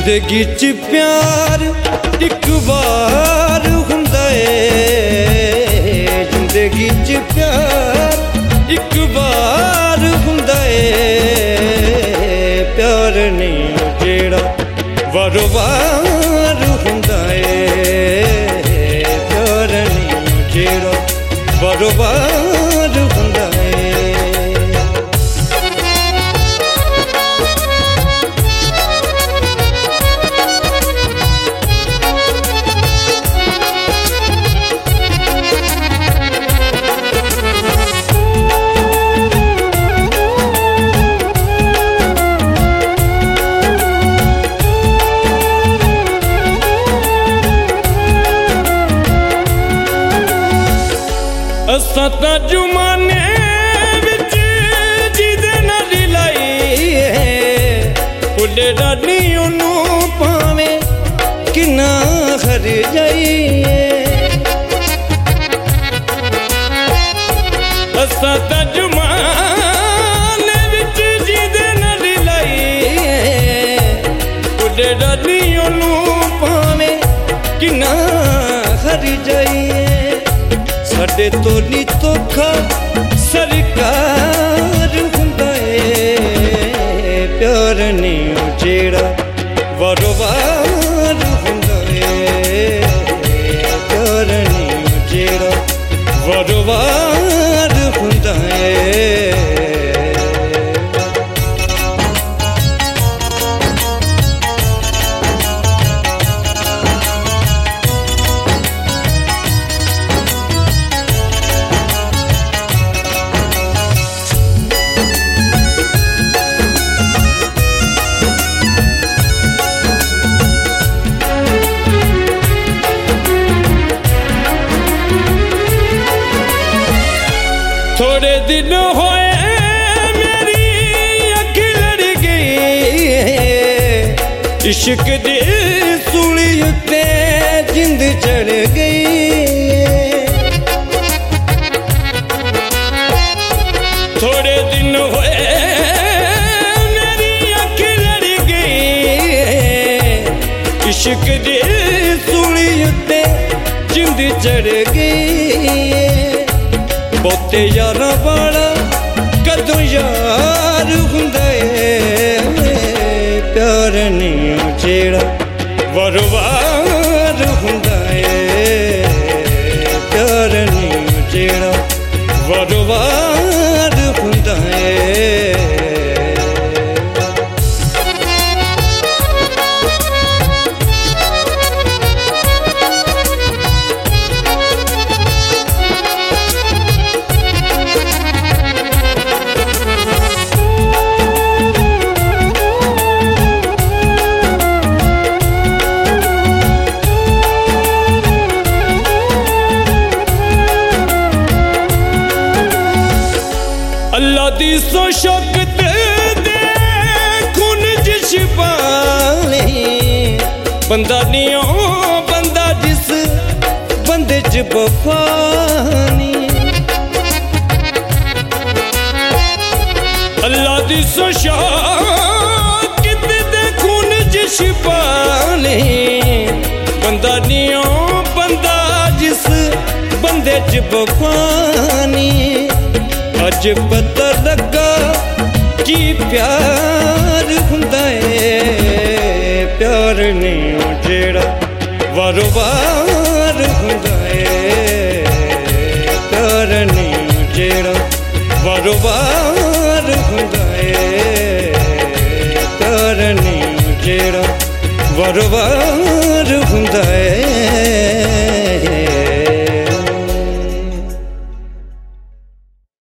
जिंदगी च प्यार एक बार हुंदा है, जिंदगी च प्यार एक बार हुंदा है। प्यार नहीं जेड़ा वारो वार हुंदा है, प्यार नहीं जेड़ा वारो वार हुंदा है। असां तां जुमाने विच जिदे नाल लाई है, भुल्ले रानी ओनू पावें किन्ना हर जाइए। असां तां जुमाने विच जिदे नाल लाई है, भुल्ले रानी ओनू पावें किन्ना हर जाइए। साडे तो नी तोखा सरकार हुंदा है, प्यार नहीं जेड़ा वारो वार हुंदा है। प्यार नहीं जेड़ा वारो वार हुंदा है। थोड़े दिन होए मेरी अख लड़ गई, इश्क दी सूली उत्ते जिंद चढ़ गई। थोड़े दिन होए मेरी अख लड़ गई, इश्क दी सूली उत्ते जिंद चढ़ गई। बहुते यारा वाला कदों यार हुंदा है, प्यार नहीं जेड़ा वारो वार हुंदा है। प्यार नहीं जेड़ा वारो वार हुंदा है। अल्लाह दी सो शौकत दे खून च छिपाले, बंदा नहीं ओ बंदा जिस बंदे च वफा नहीं। अल्लाह दी सो शौकत दे खून च छिपाले, बंदा नहीं ओ बंदा जिस बंदे च वफा नहीं। अज पता लगा कि प्यार हुंदा है, प्यार नहीं जेड़ा वारो वार हुंदा है। प्यार नहीं जेड़ा वारो वार हुंदा है। प्यार नहीं जेड़ा वारो वार हुंदा है।